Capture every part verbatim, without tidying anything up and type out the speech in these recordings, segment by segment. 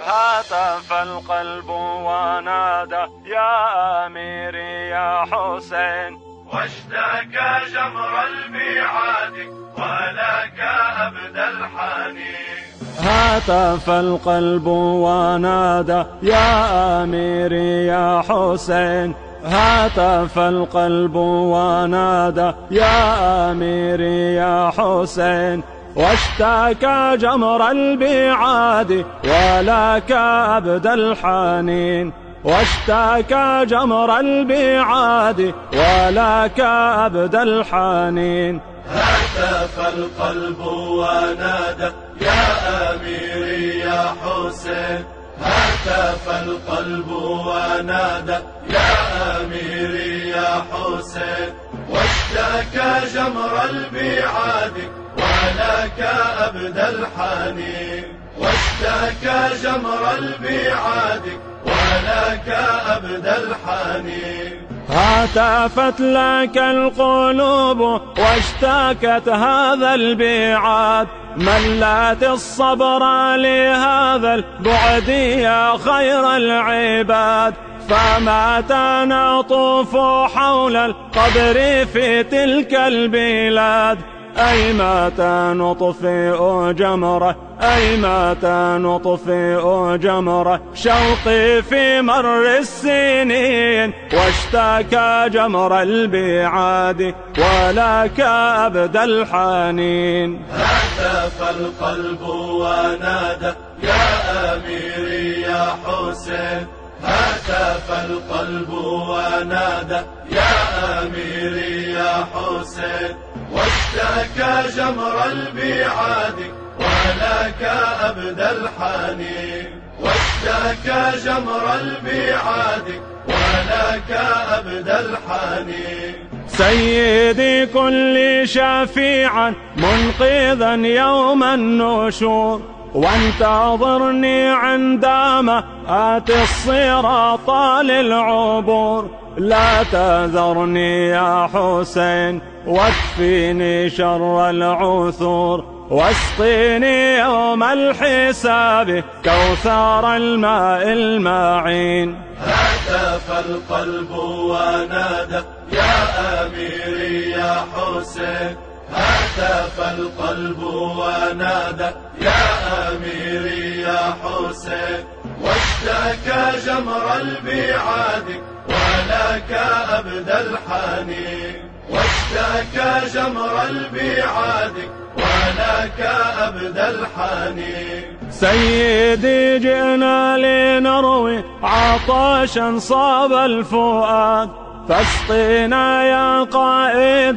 هاتف القلب ونادى يا أميري يا حسين، واشتكى جمر البيعاد ولك أبدى الحنين. هاتف القلب ونادى يا أميري يا حسين، هاتف القلب ونادى يا أميري يا حسين، واشتكى جمر البيعاد ولك أبدى الحنين، واشتكى جمر البيعاد ولك أبدى الحنين. هتف القلب ونادى يا أميري يا حسين، هتف القلب ونادى يا أميري يا حسين، واشتكى جمر البيعاد ولك أبدى الحنين، واشتكى جمر البيعاد ولك أبدى الحنين. هتفت لك القلوب واشتكت هذا البيعاد، ملت الصبر لهذا البعد يا خير العباد، فمتى نطوف حول القبر في تلك البلاد، أي متى نطفئ جمره، أي متى نطفئ جمره شوقي في مر السنين، واشتكى جمر البيعاد ولك أبدى الحنين. هتف القلب ونادى يا أميري يا حسين، هتف القلب ونادى يا أميري يا حسين، واشتكى جمر البيعاد ولك أبدى الحنين، واشتكى جمر البيعاد ولك أبدى الحنين. سيدي كل شفيعا منقذا يوم النشور، وانتظرني عندما آتي الصراط للعبور، لا تذرني يا حسين واكفيني شر العثور، واسقيني يوم الحساب كوثر الماء المعين. هتف القلب ونادى يا أميري يا حسين، هتف القلب ونادى يا أميري يا حسين، واشتكى جمر البيعاد ولك أبدى الحنين، واشتكى جمر البيعاد ولك أبدى الحنين. سيدي جئنا لنروي عطشا صاب الفؤاد، فاسقنا يا قائد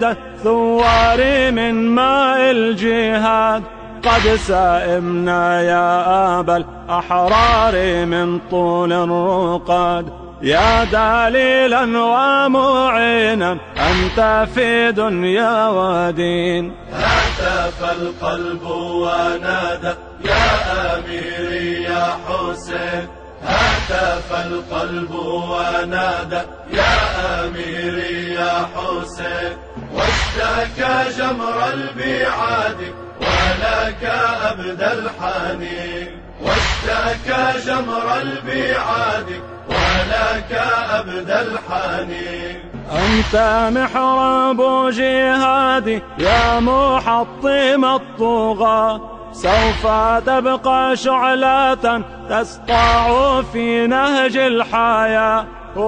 الثوار من ماء الجهاد، قد سائمنا يا أبا الأحرار من طول الرقاد، يا دليلا ومعينا أنت في دنيا ودين. هتف القلب ونادى يا أميري يا حسين، هتف القلب ونادى يا أميري يا حسين، واشتكى جمر البيعاد ولك أبدى الحنين، واشتكى جمر البيعاد ولك أبدى الحنين. أنت محراب جهادي يا محطم الطغاة، سوف تبقى شعلة تسطع في نهج الحياة،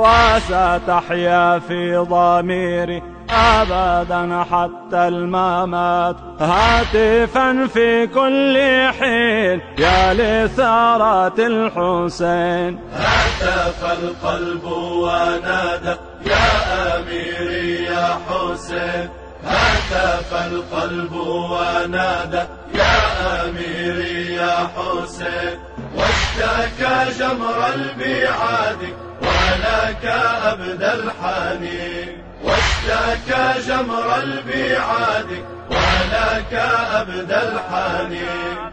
وستحيا في ضميري أبدا حتى الممات، هاتفا في كل حين يا لثارة الحسين. هتف القلب ونادى يا أميري يا حسين، هتف القلب ونادى يا أميري يا حسين، واشتكى جمر البيعاد ولك أبدى الحنين، واشتكى جمر البيعاد ولك أبدى الحنين.